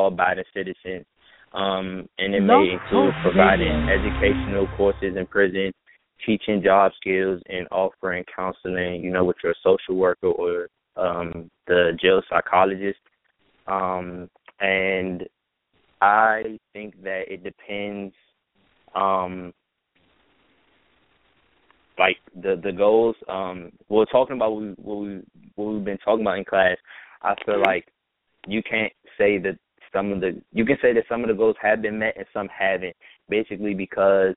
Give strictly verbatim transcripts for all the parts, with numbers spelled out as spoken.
law-abiding citizens. Um, and it No may include talk providing radio. educational courses in prison, teaching job skills, and offering counseling, you know, with your social worker or um, the jail psychologist. Um, and I think that it depends, um, like the the goals. Um, we're talking about what, we, what we what we've been talking about in class. I feel like you can't say that some of the you can say that some of the goals have been met and some haven't. Basically, because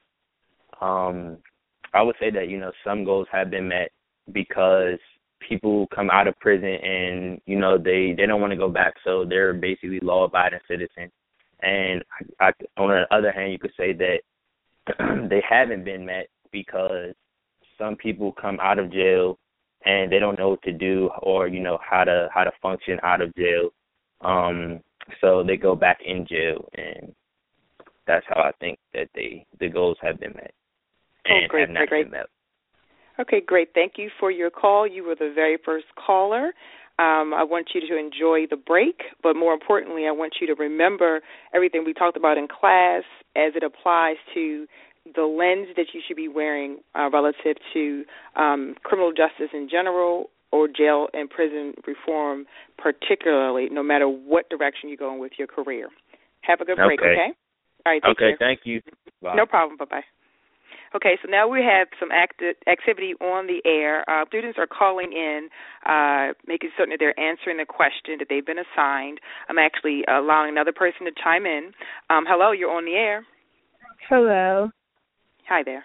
um, I would say that you know some goals have been met because people come out of prison and you know they, they don't want to go back, so they're basically law-abiding citizens. And I, I, on the other hand, you could say that they haven't been met because some people come out of jail and they don't know what to do or you know how to how to function out of jail. Um, so they go back in jail, and that's how I think that they the goals have been met and oh, great, have not great, been met. Okay, great. Thank you for your call. You were the very first caller. Um, I want you to enjoy the break, but more importantly, I want you to remember everything we talked about in class as it applies to the lens that you should be wearing uh, relative to um, criminal justice in general or jail and prison reform particularly, no matter what direction you're going with your career. Have a good break, okay? okay? All right, take okay, care. thank you. Bye. No problem. Bye-bye. Okay, so now we have some acti- activity on the air. Uh, students are calling in, uh, making certain that they're answering the question that they've been assigned. I'm actually allowing another person to chime in. Um, hello, you're on the air. Hello. Hi there.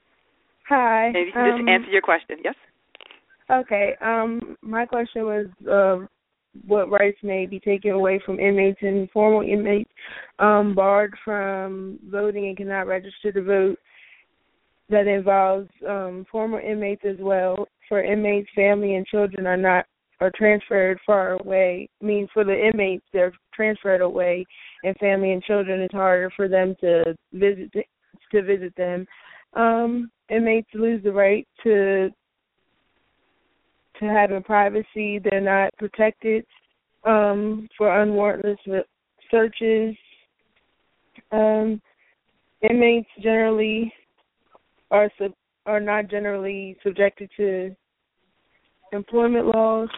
Hi. And you can um, just answer your question, yes? Okay. Um, my question was uh, what rights may be taken away from inmates and former inmates um, barred from voting and cannot register to vote. That involves um, former inmates as well. For inmates, family and children are not are transferred far away. I mean, for the inmates, they're transferred away, and family and children, it's harder for them to visit to visit them. Um, inmates lose the right to to having privacy. They're not protected um, for unwarranted searches. Um, inmates generally are sub, are not generally subjected to employment laws.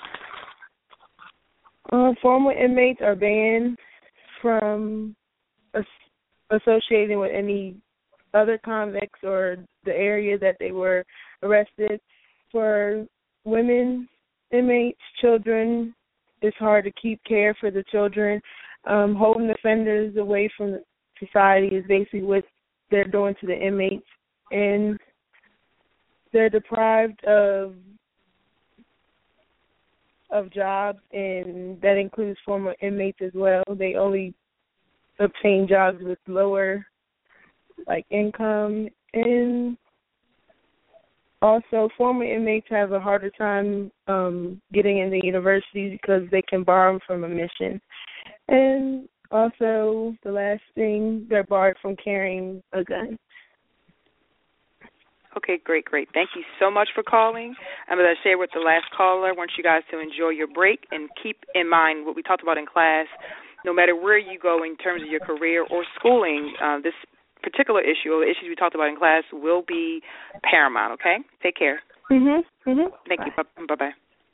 Uh, former inmates are banned from as, associating with any other convicts or the area that they were arrested. For women inmates, children, it's hard to keep care for the children. Um, holding offenders away from society is basically what they're doing to the inmates. And they're deprived of of jobs, and that includes former inmates as well. They only obtain jobs with lower, like, income. And also, former inmates have a harder time um, getting into universities because they can borrow from a mission. And also, the last thing, they're barred from carrying a gun. Okay, great, great. Thank you so much for calling. And as I shared with the last caller, I want you guys to enjoy your break and keep in mind what we talked about in class. No matter where you go in terms of your career or schooling, uh, this particular issue or the issues we talked about in class will be paramount, okay? Take care. Mhm. Mhm. Thank you. Bye bye.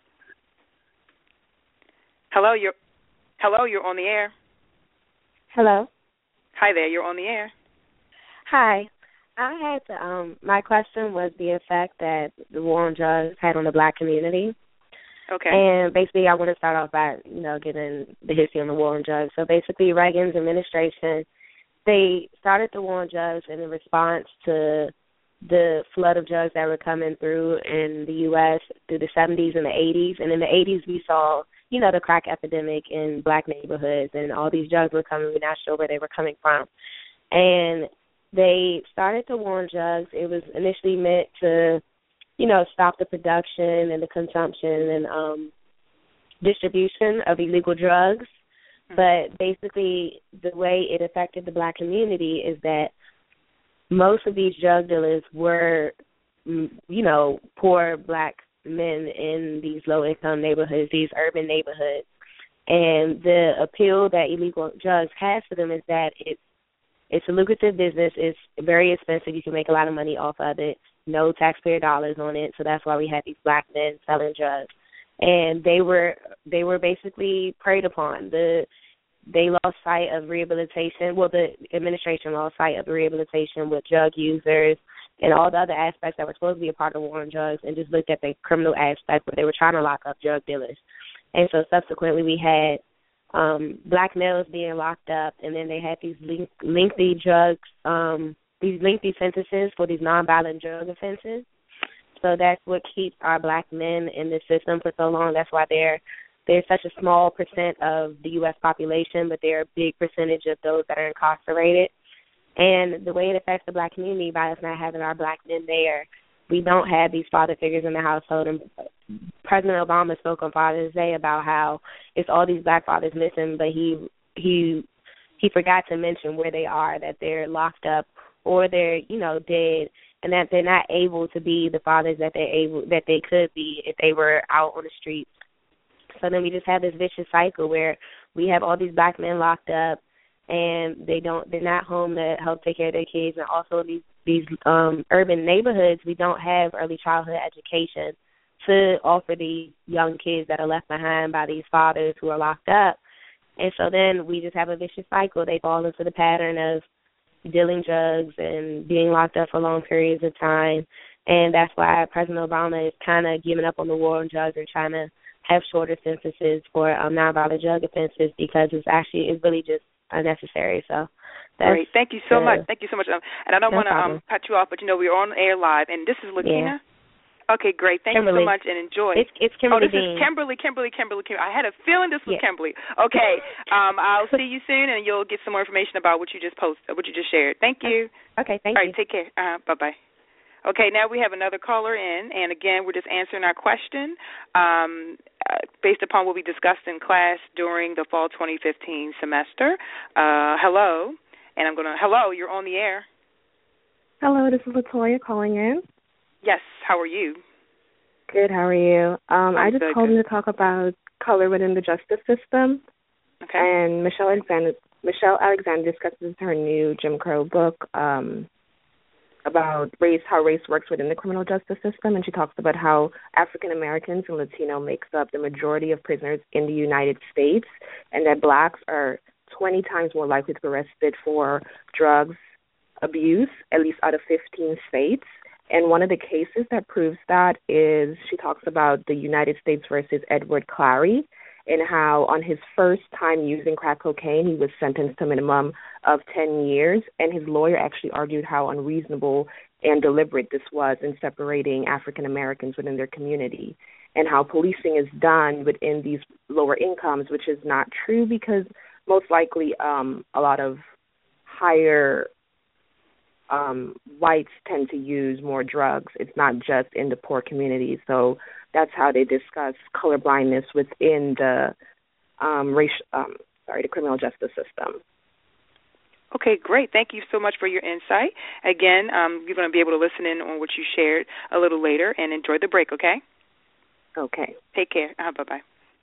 Hello, you're Hello, you're on the air. Hello. Hi there, you're on the air. Hi. I had to, um my question was the effect that the war on drugs had on the black community. Okay. And basically I want to start off by, you know, getting the history on the war on drugs. So basically Reagan's administration, they started the war on drugs in response to the flood of drugs that were coming through in the U S through the seventies and the eighties. And in the eighties we saw, you know, the crack epidemic in black neighborhoods, and all these drugs were coming. We're not sure where they were coming from. And they started the war on drugs. It was initially meant to, you know, stop the production and the consumption and um, distribution of illegal drugs. Mm-hmm. But basically the way it affected the black community is that most of these drug dealers were, you know, poor black men in these low-income neighborhoods, these urban neighborhoods. And the appeal that illegal drugs has to them is that it's it's a lucrative business. It's very expensive. You can make a lot of money off of it. No taxpayer dollars on it. So that's why we had these black men selling drugs. And they were they were basically preyed upon. The they lost sight of rehabilitation. Well, the administration lost sight of rehabilitation with drug users and all the other aspects that were supposed to be a part of the war on drugs, and just looked at the criminal aspect where they were trying to lock up drug dealers. And so subsequently we had um, black males being locked up, and then they had these length, lengthy drugs, um, these lengthy sentences for these nonviolent drug offenses. So that's what keeps our black men in the system for so long. That's why they're they're such a small percent of the U S population, but they're a big percentage of those that are incarcerated. And the way it affects the black community by us not having our black men there, we don't have these father figures in the household. And President Obama spoke on Father's Day about how it's all these black fathers missing, but he he he forgot to mention where they are, that they're locked up or they're, you know, dead, and that they're not able to be the fathers that they're able that they could be if they were out on the streets. So then we just have this vicious cycle where we have all these black men locked up, and they don't they're not home to help take care of their kids. And also these these um urban neighborhoods, we don't have early childhood education to offer the young kids that are left behind by these fathers who are locked up. And so then we just have a vicious cycle. They fall into the pattern of dealing drugs and being locked up for long periods of time. And that's why President Obama is kind of giving up on the war on drugs and trying to have shorter sentences for um, nonviolent drug offenses, because it's actually it's really just unnecessary. So that's great. Thank you so the, much. Thank you so much. Um, and I don't no want to um, cut you off, but you know we're on air live, and this is Lakina. Yeah. Okay, great. Thank Kimberly. you so much, and enjoy. It's, it's Kimberly. Oh, this Dean. is Kimberly, Kimberly, Kimberly, Kimberly. I had a feeling this was yeah. Kimberly. Okay, um, I'll see you soon, and you'll get some more information about what you just posted, what you just shared. Thank you. Okay, thank All you. right, take care. Uh, bye-bye. Okay, now we have another caller in, and again, we're just answering our question um, uh, based upon what we discussed in class during the fall twenty fifteen semester. Uh, hello, and I'm going to, hello, you're on the air. Hello, this is Latoya calling in. Yes, how are you? Good, how are you? Um, I just good, called good. in to talk about color within the justice system. Okay. And Michelle Alexander, Michelle Alexander discusses her new Jim Crow book um, about race, how race works within the criminal justice system, and she talks about how African Americans and Latino makes up the majority of prisoners in the United States, and that blacks are twenty times more likely to be arrested for drugs abuse, at least out of fifteen states. And one of the cases that proves that is she talks about the United States versus Edward Clary, and how on his first time using crack cocaine, he was sentenced to a minimum of ten years, and his lawyer actually argued how unreasonable and deliberate this was in separating African Americans within their community, and how policing is done within these lower incomes, which is not true, because most likely um, a lot of higher um, whites tend to use more drugs. It's not just in the poor communities. So that's how they discuss colorblindness within the um, racial, um, sorry, the criminal justice system. Okay, great. Thank you so much for your insight. Again, um, you're going to be able to listen in on what you shared a little later, and enjoy the break, okay? Okay. Take care. Uh, bye-bye.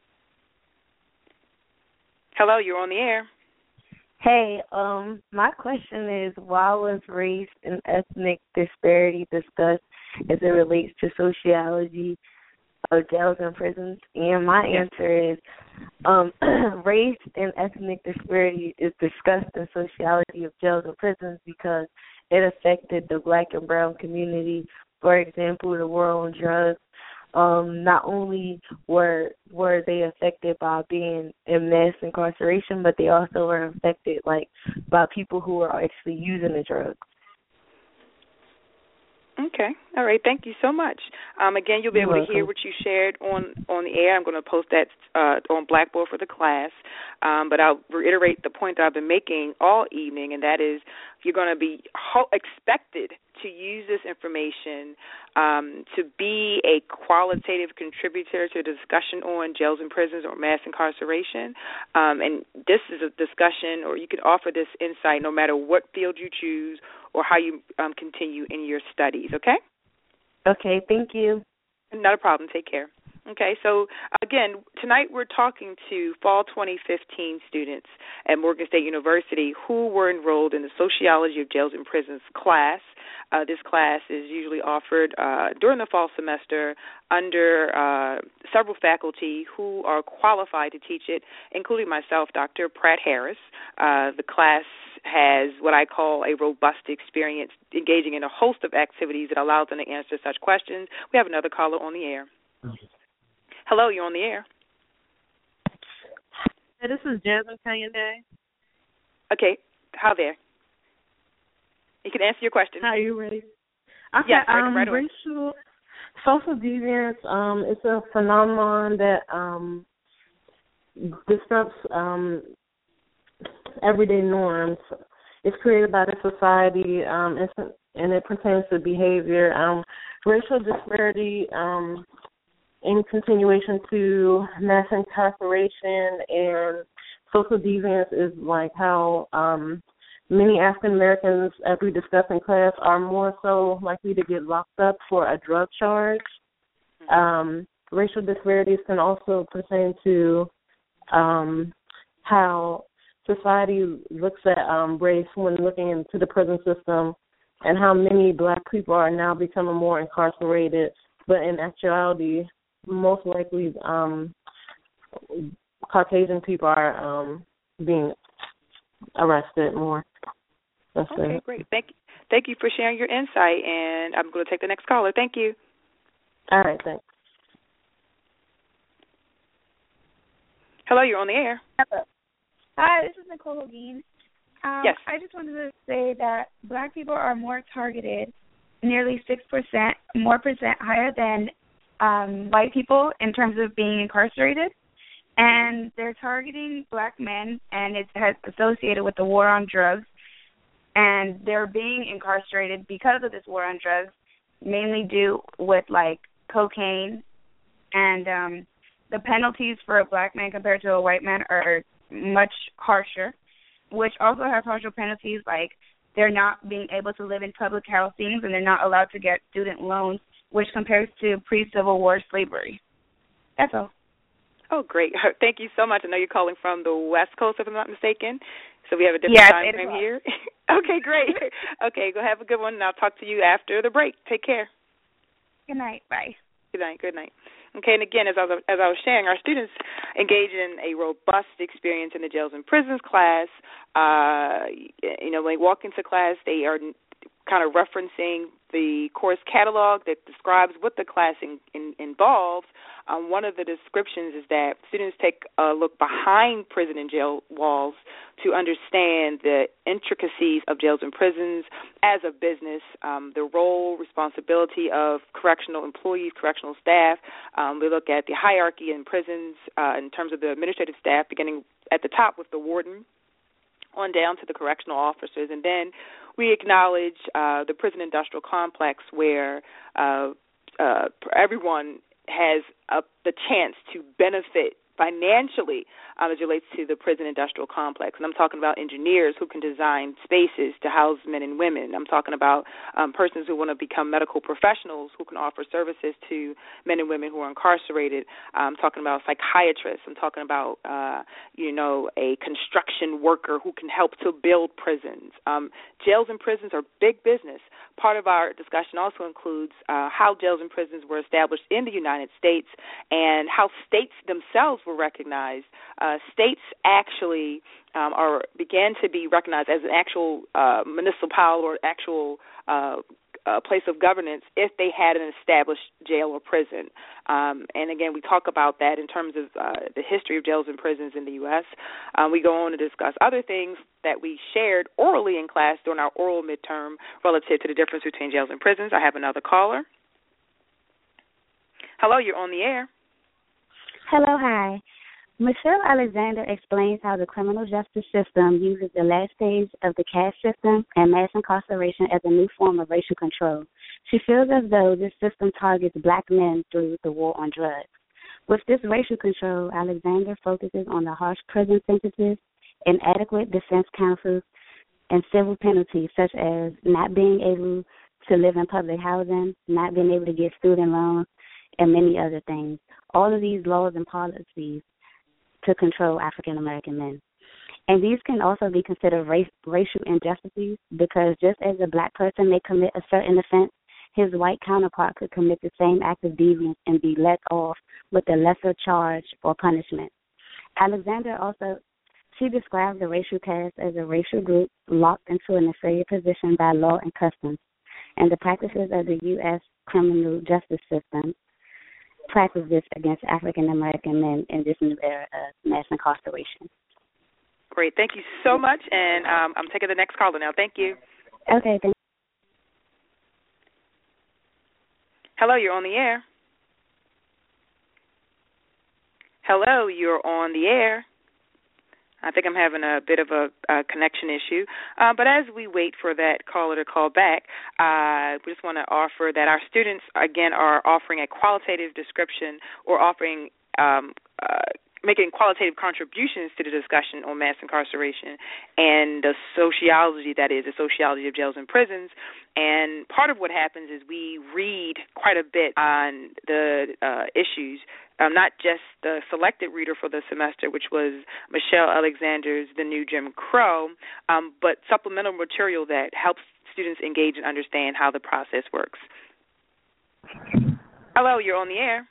Hello, you're on the air. Hey, um, my question is, why was race and ethnic disparity discussed as it relates to sociology of jails and prisons? And my answer is, um, race and ethnic disparity is discussed in sociology of jails and prisons because it affected the black and brown community. For example, the war on drugs. Um, not only were were they affected by being in mass incarceration, but they also were affected like by people who are actually using the drugs. Okay. All right. Thank you so much. Um, again, you'll be You're able welcome. to hear what you shared on, on the air. I'm going to post that uh, on Blackboard for the class. Um, but I'll reiterate the point that I've been making all evening, and that is you're going to be ho- expected to use this information um, to be a qualitative contributor to a discussion on jails and prisons or mass incarceration. Um, and this is a discussion, or you can offer this insight no matter what field you choose or how you um, continue in your studies, okay? Okay, thank you. Not a problem. Take care. Okay, so again, tonight we're talking to fall twenty fifteen students at Morgan State University who were enrolled in the Sociology of Jails and Prisons class. Uh, this class is usually offered uh, during the fall semester under uh, several faculty who are qualified to teach it, including myself, Doctor Pratt Harris. Uh, the class has what I call a robust experience, engaging in a host of activities that allows them to answer such questions. We have another caller on the air. Hello, you're on the air. Hey, this is Jasmine Kanyande. Okay, how there? You can answer your question. How are you ready? Okay, yes, right, um, right away. Racial, social deviance, um, it's a phenomenon that um, disrupts um, everyday norms. It's created by the society, um, and, and it pertains to behavior. Um, racial disparity um in continuation to mass incarceration and social deviance is like how um, many African Americans, as we discussed in class, are more so likely to get locked up for a drug charge. Um, racial disparities can also pertain to um, how society looks at um, race when looking into the prison system, and how many black people are now becoming more incarcerated, but in actuality, most likely um, Caucasian people are um, being arrested more. That's okay, it. great. Thank you. Thank you for sharing your insight, and I'm going to take the next caller. Thank you. All right, thanks. Hello, you're on the air. Hello. Hi, this is Nicole Dean. Um, yes. I just wanted to say that black people are more targeted, nearly six percent, more percent higher than Um, white people in terms of being incarcerated, and they're targeting black men, and it's associated with the war on drugs, and they're being incarcerated because of this war on drugs, mainly due with like cocaine, and um, the penalties for a black man compared to a white man are much harsher, which also have harsher penalties, like they're not being able to live in public housing, and they're not allowed to get student loans, which compares to pre-Civil War slavery. That's all. Oh, great. Thank you so much. I know you're calling from the West Coast, if I'm not mistaken, so we have a different yes, time frame here. Okay, great. Okay, go have a good one, and I'll talk to you after the break. Take care. Good night. Bye. Good night. Good night. Okay, and again, as I was, as I was sharing, our students engage in a robust experience in the jails and prisons class. Uh, you know, when they walk into class, they are kind of referencing the course catalog that describes what the class in, in, involves. Um, one of the descriptions is that students take a look behind prison and jail walls to understand the intricacies of jails and prisons as a business, um, the role, responsibility of correctional employees, correctional staff. Um, we look at the hierarchy in prisons uh, in terms of the administrative staff, beginning at the top with the warden, on down to the correctional officers. And then we acknowledge uh, the prison industrial complex where uh, uh, everyone has uh, the chance to benefit financially um, as it relates to the prison industrial complex. And I'm talking about engineers who can design spaces to house men and women. I'm talking about um, persons who want to become medical professionals who can offer services to men and women who are incarcerated. I'm talking about psychiatrists. I'm talking about, uh, you know, a construction worker who can help to build prisons. Um, jails and prisons are big business. Part of our discussion also includes uh, how jails and prisons were established in the United States and how states themselves were recognized. Uh, states actually um, are began to be recognized as an actual uh, municipal or actual uh, uh, place of governance if they had an established jail or prison. Um, and again, we talk about that in terms of uh, the history of jails and prisons in the U S Um, we go on to discuss other things that we shared orally in class during our oral midterm relative to the difference between jails and prisons. I have another caller. Hello, you're on the air. Hello, hi. Michelle Alexander explains how the criminal justice system uses the last stage of the caste system and mass incarceration as a new form of racial control. She feels as though this system targets black men through the war on drugs. With this racial control, Alexander focuses on the harsh prison sentences, inadequate defense counsels, and civil penalties such as not being able to live in public housing, not being able to get student loans, and many other things. All of these laws and policies to control African American men. And these can also be considered race, racial injustices because just as a black person may commit a certain offense, his white counterpart could commit the same act of deviance and be let off with a lesser charge or punishment. Alexander also, she described the racial caste as a racial group locked into an inferior position by law and customs, and the practices of the U S criminal justice system practice this against African American men in this new era of mass incarceration. Great. Thank you so much, and um, I'm taking the next caller now. Thank you. Okay, thank you. Hello, you're on the air. Hello, you're on the air. I think I'm having a bit of a, a connection issue. Uh, but as we wait for that caller to call back, uh, we just want to offer that our students, again, are offering a qualitative description or offering um, uh, making qualitative contributions to the discussion on mass incarceration and the sociology, that is, the sociology of jails and prisons. And part of what happens is we read quite a bit on the uh, issues, um, not just the selected reader for the semester, which was Michelle Alexander's The New Jim Crow, um, but supplemental material that helps students engage and understand how the process works. Hello, you're on the air.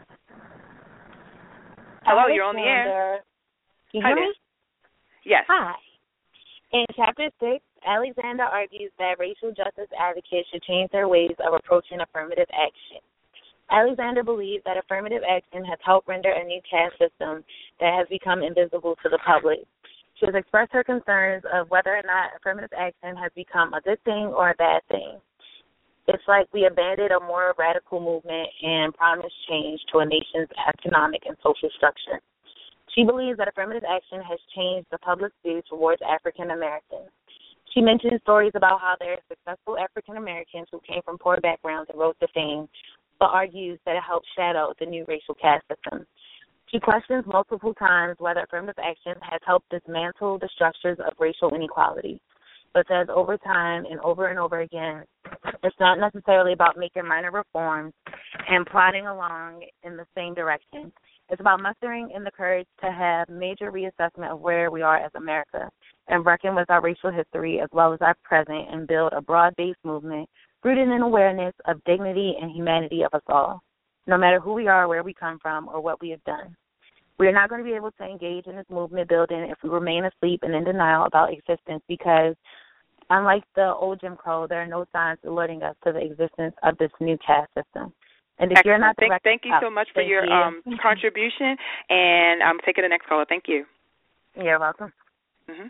Hello, you're on the air. Can you hear me? Yes. Hi. In Chapter six, Alexander argues that racial justice advocates should change their ways of approaching affirmative action. Alexander believes that affirmative action has helped render a new caste system that has become invisible to the public. She has expressed her concerns of whether or not affirmative action has become a good thing or a bad thing. It's like we abandoned a more radical movement and promised change to a nation's economic and social structure. She believes that affirmative action has changed the public view towards African Americans. She mentions stories about how there are successful African Americans who came from poor backgrounds and rose to fame, but argues that it helped shadow the new racial caste system. She questions multiple times whether affirmative action has helped dismantle the structures of racial inequality, but says over time and over and over again, it's not necessarily about making minor reforms and plodding along in the same direction. It's about mustering in the courage to have major reassessment of where we are as America and reckon with our racial history as well as our present and build a broad-based movement rooted in awareness of dignity and humanity of us all, no matter who we are, where we come from, or what we have done. We are not going to be able to engage in this movement building if we remain asleep and in denial about existence because unlike the old Jim Crow, there are no signs alerting us to the existence of this new caste system. And if Excellent. you're not thank, direct- thank you so much for your you. um, contribution, and I'm taking the next caller. Thank you. You're welcome. Mm-hmm.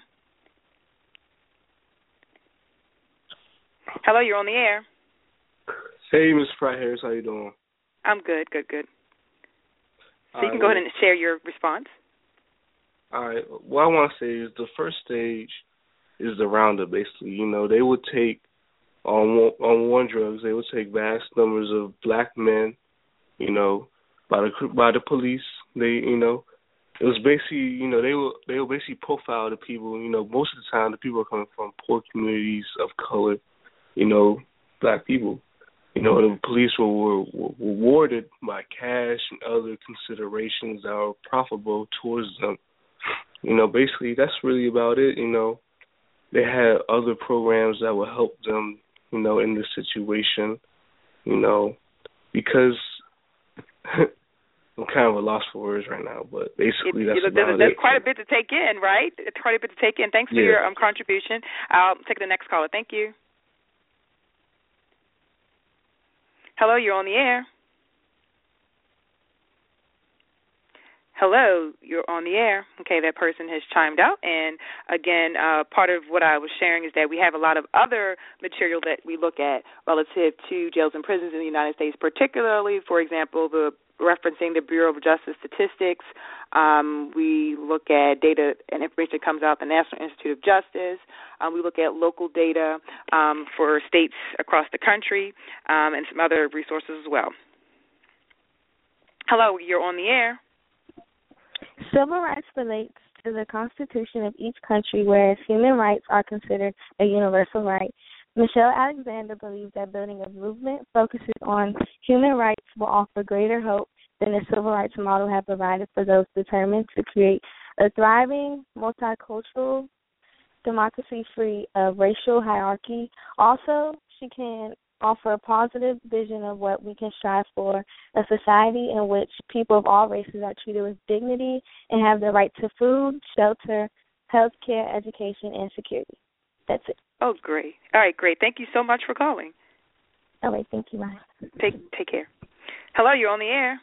Hello, you're on the air. Hey, Miz Fry Harris, how you doing? I'm good, good, good. So All you can right. go ahead and share your response. All right. What I want to say is the first stage is the roundup, basically. You know, they would take, on on war drugs, they would take vast numbers of black men, you know, by the by the police. They, you know, it was basically, you know, they will they will basically profile the people. You know, most of the time the people are coming from poor communities of color, you know, black people. You know, the police were, were, were rewarded by cash and other considerations that are profitable towards them. You know, basically that's really about it. You know, they had other programs that would help them, you know, in this situation, you know, because I'm kind of a loss for words right now, but basically it, that's you know, about there's, it. There's quite a bit to take in, right? It's quite a bit to take in. Thanks for yeah. your um, contribution. I'll take the next caller. Thank you. Hello, you're on the air. Hello, you're on the air. Okay, that person has chimed out. And, again, uh, part of what I was sharing is that we have a lot of other material that we look at relative to jails and prisons in the United States, particularly, for example, the referencing the Bureau of Justice Statistics. Um, we look at data and information that comes out of the National Institute of Justice. Um, we look at local data um, for states across the country um, and some other resources as well. Hello, you're on the air. Civil rights relates to the Constitution of each country, whereas human rights are considered a universal right. Michelle Alexander believes that building a movement focuses on human rights will offer greater hope than the civil rights model had provided for those determined to create a thriving, multicultural democracy free of racial hierarchy. Also, she can offer a positive vision of what we can strive for, a society in which people of all races are treated with dignity and have the right to food, shelter, health care, education, and security. That's it. Oh, great. All right, great. Thank you so much for calling. All right, thank you, bye. Take, take care. Hello, you're on the air.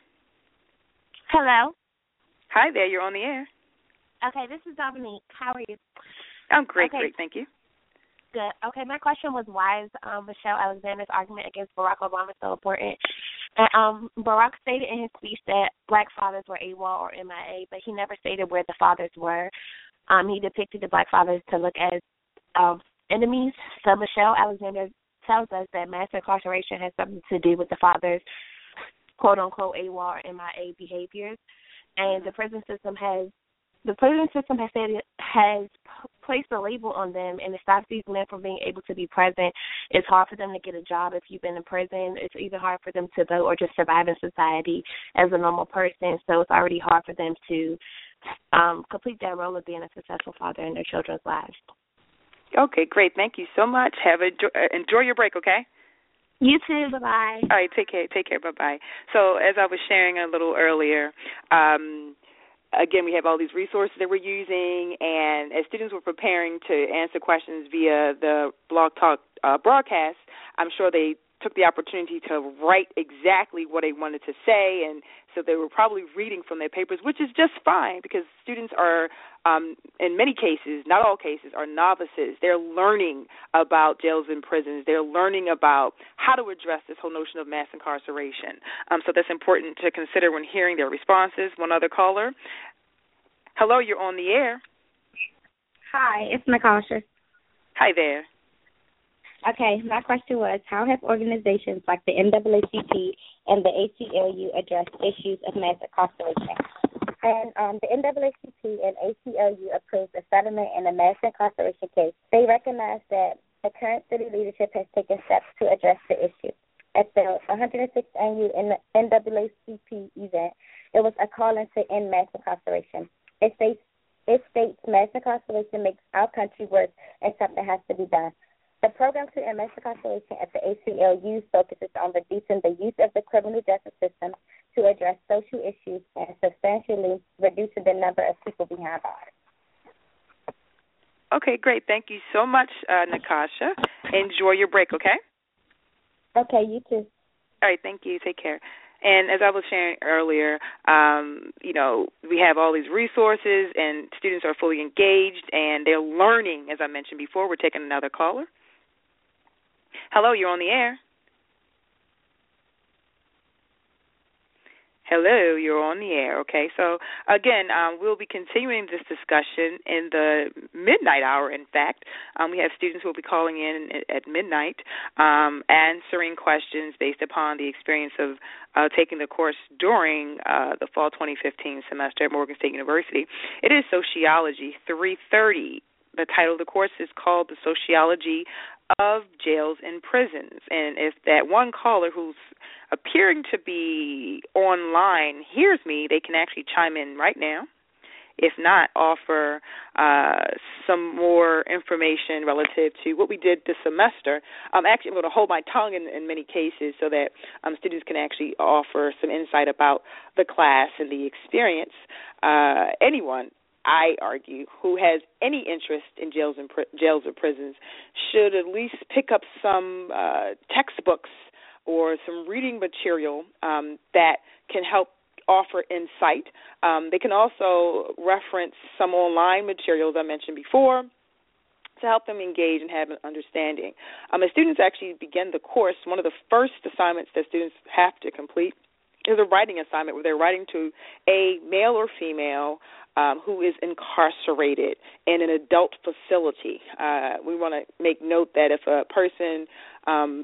Hello. Hi there, you're on the air. Okay, this is Dominique. How are you? I'm great, okay. great, thank you. Good. Okay, my question was, why is um, Michelle Alexander's argument against Barack Obama so important? And, um, Barack stated in his speech that black fathers were AWOL or M I A, but he never stated where the fathers were. Um, he depicted the black fathers to look as um, enemies. So Michelle Alexander tells us that mass incarceration has something to do with the fathers' quote-unquote AWOL or M I A behaviors. And the prison system has The prison system has said it has placed a label on them, and it stops these men from being able to be present. It's hard for them to get a job if you've been in prison. It's even hard for them to vote or just survive in society as a normal person. So it's already hard for them to um, complete that role of being a successful father in their children's lives. Okay, great. Thank you so much. Have a, enjoy your break, okay? You too. Bye-bye. All right, take care. Take care. Bye-bye. So as I was sharing a little earlier, um, again, we have all these resources that we're using, and as students were preparing to answer questions via the Blog Talk uh, broadcast, I'm sure they took the opportunity to write exactly what they wanted to say, and so they were probably reading from their papers, which is just fine because students are, um, in many cases, not all cases, are novices. They're learning about jails and prisons. They're learning about how to address this whole notion of mass incarceration. Um, so that's important to consider when hearing their responses. One other caller. Hello, you're on the air. Hi, it's Nakasha. Hi there. Okay, my question was, how have organizations like the N double A C P and the A C L U addressed issues of mass incarceration? And um, the N double A C P and A C L U approved a settlement in a mass incarceration case. They recognize that the current city leadership has taken steps to address the issue. At the one hundred sixth annual N double A C P event, it was a call-in to end mass incarceration. It states, it states mass incarceration makes our country worse and something has to be done. The program to end mass incarceration at the A C L U focuses on reducing the use of the criminal justice system to address social issues and substantially reducing the number of people behind bars. Okay, great. Thank you so much, uh, Nakasha. Enjoy your break, okay? Okay, you too. All right, thank you. Take care. And as I was sharing earlier, um, you know, we have all these resources and students are fully engaged and they're learning, as I mentioned before. We're taking another caller. Hello, you're on the air. Hello, you're on the air. Okay, so again, um, we'll be continuing this discussion in the midnight hour, in fact. Um, we have students who will be calling in at midnight, um, answering questions based upon the experience of uh, taking the course during uh, the fall twenty fifteen semester at Morgan State University. It is Sociology three thirty. The title of the course is called The Sociology of Jails and Prisons. And if that one caller who's appearing to be online hears me, they can actually chime in right now. If not, offer uh, some more information relative to what we did this semester. I'm actually able to hold my tongue in, in many cases so that um, students can actually offer some insight about the class and the experience. Uh, anyone, I argue, who has any interest in jails and pri- jails or prisons should at least pick up some uh, textbooks or some reading material um, that can help offer insight. Um, they can also reference some online materials I mentioned before to help them engage and have an understanding. Um, as students actually begin the course, one of the first assignments that students have to complete is a writing assignment where they're writing to a male or female um, who is incarcerated in an adult facility. Uh, we want to make note that if a person um,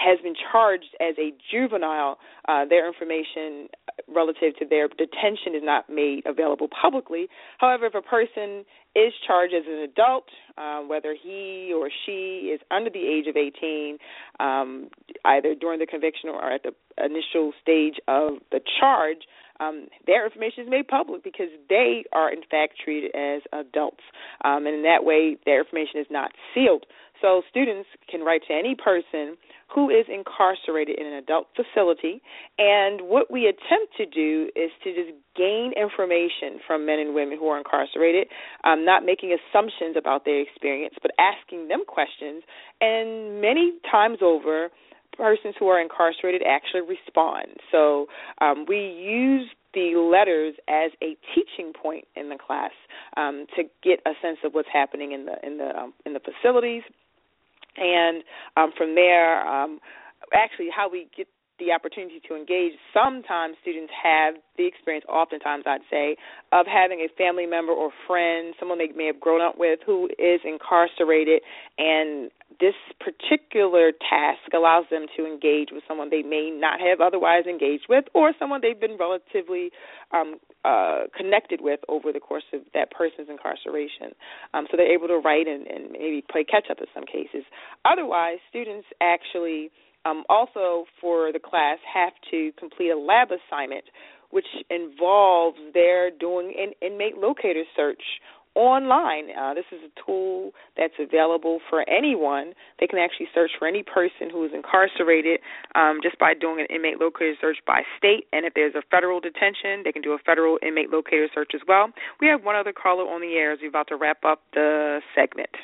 has been charged as a juvenile, uh, their information relative to their detention is not made available publicly. However, if a person is charged as an adult, uh, whether he or she is under the age of eighteen, um, either during the conviction or at the initial stage of the charge, um, their information is made public because they are, in fact, treated as adults. Um, and in that way, their information is not sealed. So students can write to any person who is incarcerated in an adult facility, and what we attempt to do is to just gain information from men and women who are incarcerated, um, not making assumptions about their experience, but asking them questions, and many times over, persons who are incarcerated actually respond. So um, we use the letters as a teaching point in the class um, to get a sense of what's happening in the in the um, in the facilities. And um, from there, um, actually how we get the opportunity to engage, sometimes students have the experience, oftentimes I'd say, of having a family member or friend, someone they may have grown up with who is incarcerated, and this particular task allows them to engage with someone they may not have otherwise engaged with, or someone they've been relatively um, uh, connected with over the course of that person's incarceration. Um, so they're able to write and, and maybe play catch-up in some cases. Otherwise, students actually um, also for the class have to complete a lab assignment, which involves their doing an inmate locator search online. Uh, this is a tool that's available for anyone. They can actually search for any person who is incarcerated um, just by doing an inmate locator search by state. And if there's a federal detention, they can do a federal inmate locator search as well. We have one other caller on the air as we're about to wrap up the segment.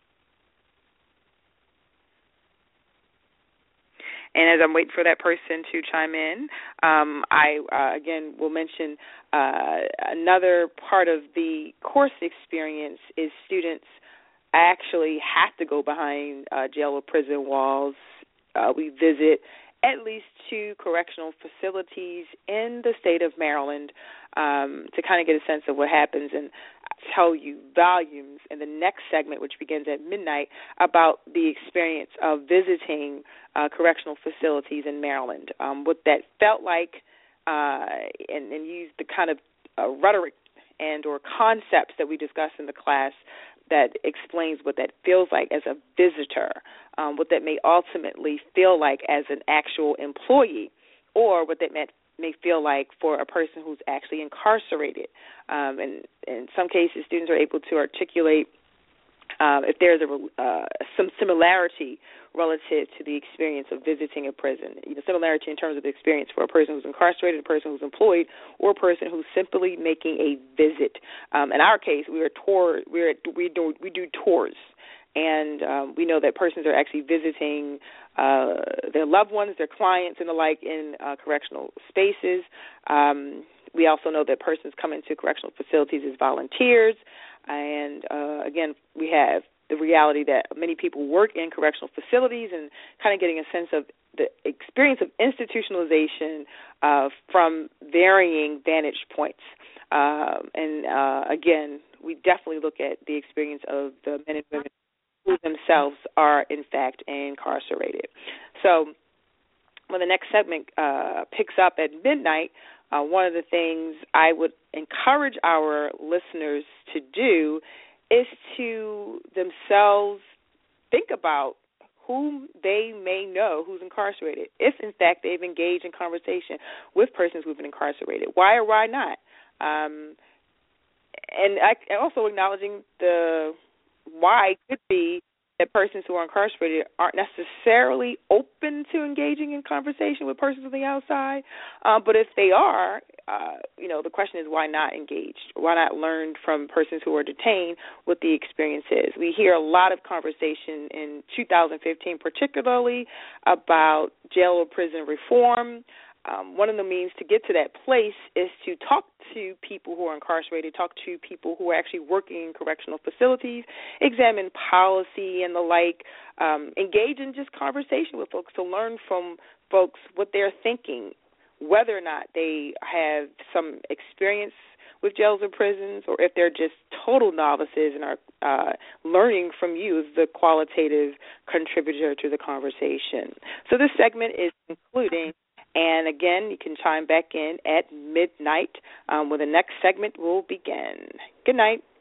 And as I'm waiting for that person to chime in, um, I, uh, again, will mention uh, another part of the course experience is students actually have to go behind uh, jail or prison walls. Uh, we visit at least two correctional facilities in the state of Maryland um, to kind of get a sense of what happens and tell you volumes in the next segment, which begins at midnight, about the experience of visiting uh, correctional facilities in Maryland, um, what that felt like, uh, and, and use the kind of uh, rhetoric and or concepts that we discussed in the class that explains what that feels like as a visitor, um, what that may ultimately feel like as an actual employee, or what that meant may feel like for a person who's actually incarcerated. Um, and in some cases, students are able to articulate uh, if there's a, uh, some similarity relative to the experience of visiting a prison, you know, similarity in terms of the experience for a person who's incarcerated, a person who's employed, or a person who's simply making a visit. Um, in our case, we are tour, we're we do we do tours. And um, we know that persons are actually visiting uh, their loved ones, their clients, and the like in uh, correctional spaces. Um, we also know that persons come into correctional facilities as volunteers. And, uh, again, we have the reality that many people work in correctional facilities and kind of getting a sense of the experience of institutionalization uh, from varying vantage points. Um, and, uh, again, we definitely look at the experience of the men and women who themselves are, in fact, incarcerated. So when the next segment uh, picks up at midnight, uh, one of the things I would encourage our listeners to do is to themselves think about whom they may know who's incarcerated, if, in fact, they've engaged in conversation with persons who've been incarcerated. Why or why not? Um, and I, also acknowledging the why could be that persons who are incarcerated aren't necessarily open to engaging in conversation with persons on the outside. Uh, but if they are, uh, you know, the question is why not engage? Why not learn from persons who are detained what the experience is? We hear a lot of conversation in two thousand fifteen, particularly about jail or prison reform. Um, one of the means to get to that place is to talk to people who are incarcerated, talk to people who are actually working in correctional facilities, examine policy and the like, um, engage in just conversation with folks to learn from folks what they're thinking, whether or not they have some experience with jails or prisons, or if they're just total novices and are uh, learning from you as the qualitative contributor to the conversation. So this segment is concluding, and again, you can chime back in at midnight um, when the next segment will begin. Good night.